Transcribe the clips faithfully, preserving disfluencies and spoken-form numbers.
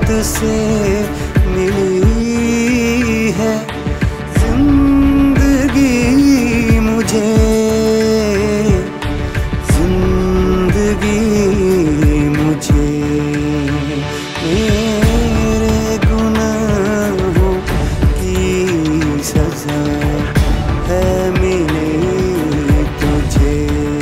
से मिली है जिंदगी मुझे, जिंदगी मुझे। मेरे गुनाहों की सजा है मिली तुझे।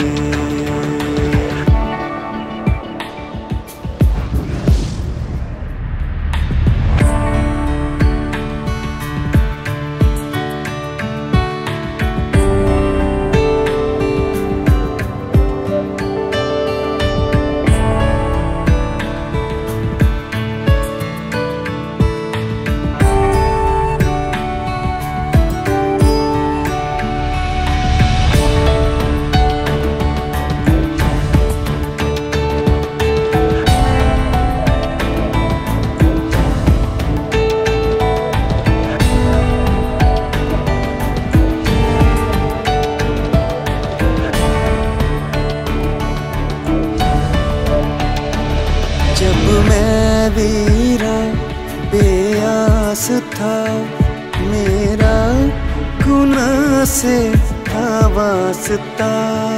जब मैं वीरान बेआस था, मेरा गुनाह से था वास्ता।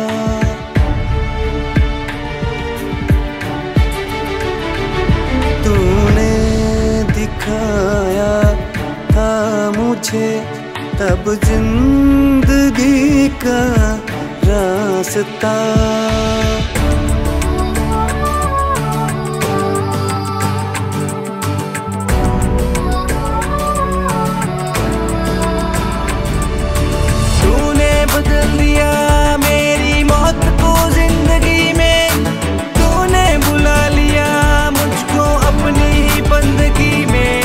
तूने दिखाया था मुझे तब जिंदगी का रास्ता। बदल दिया मेरी मौत को जिंदगी में, तूने बुला लिया मुझको अपनी ही बंदगी में।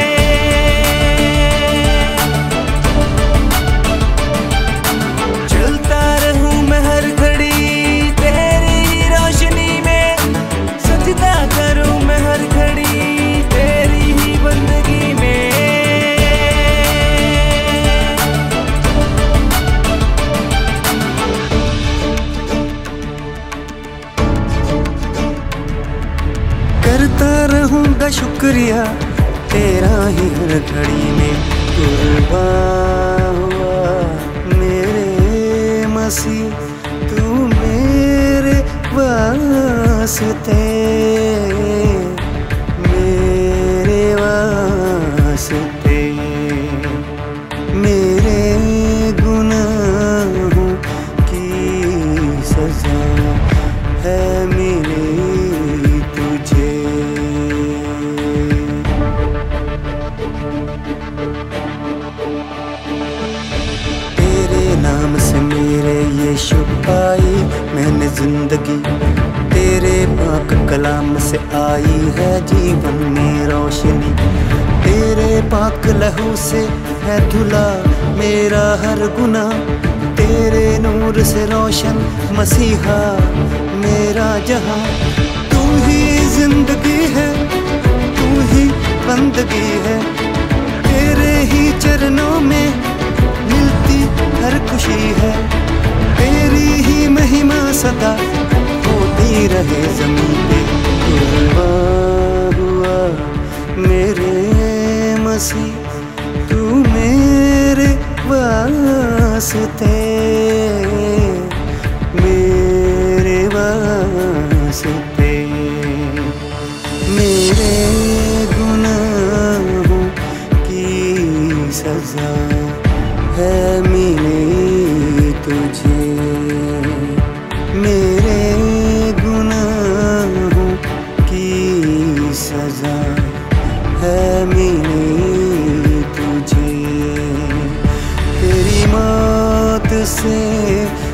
चलता रहूं मैं हर घड़ी तेरी ही रोशनी में, सजदा करूं मैं हर घड़ी तेरी ही बंदगी में। करता रहूंगा शुक्रिया तेरा ही हर घड़ी में। कुर्बान हुआ मेरे मसीह तू मेरे वास्ते, मेरे वास्ते। मेरे गुनाहों की सजा है मिली तुझे। तेरे नाम से मेरे यीशु पाई मैंने जिंदगी, तेरे पाक कलाम से आई है जीवन में रोशनी। तेरे पाक लहू से है धुला मेरा हर गुनाह, तेरे नूर से रोशन मसीहा मेरा जहां। तू ही जिंदगी है, तू ही बंदगी है, तेरे ही चरणों में मिलती हर खुशी है। तेरी ही महिमा सदा होती रहे ज़मीन पे। कुर्बान हुआ मेरे मसीह तू मेरे वास्ते, मेरे वास्ते। मेरे गुनाहों की सजा है मिली तुझे। मेरे गुनाहों की सजा है मिली तुझे। तेरी मौत से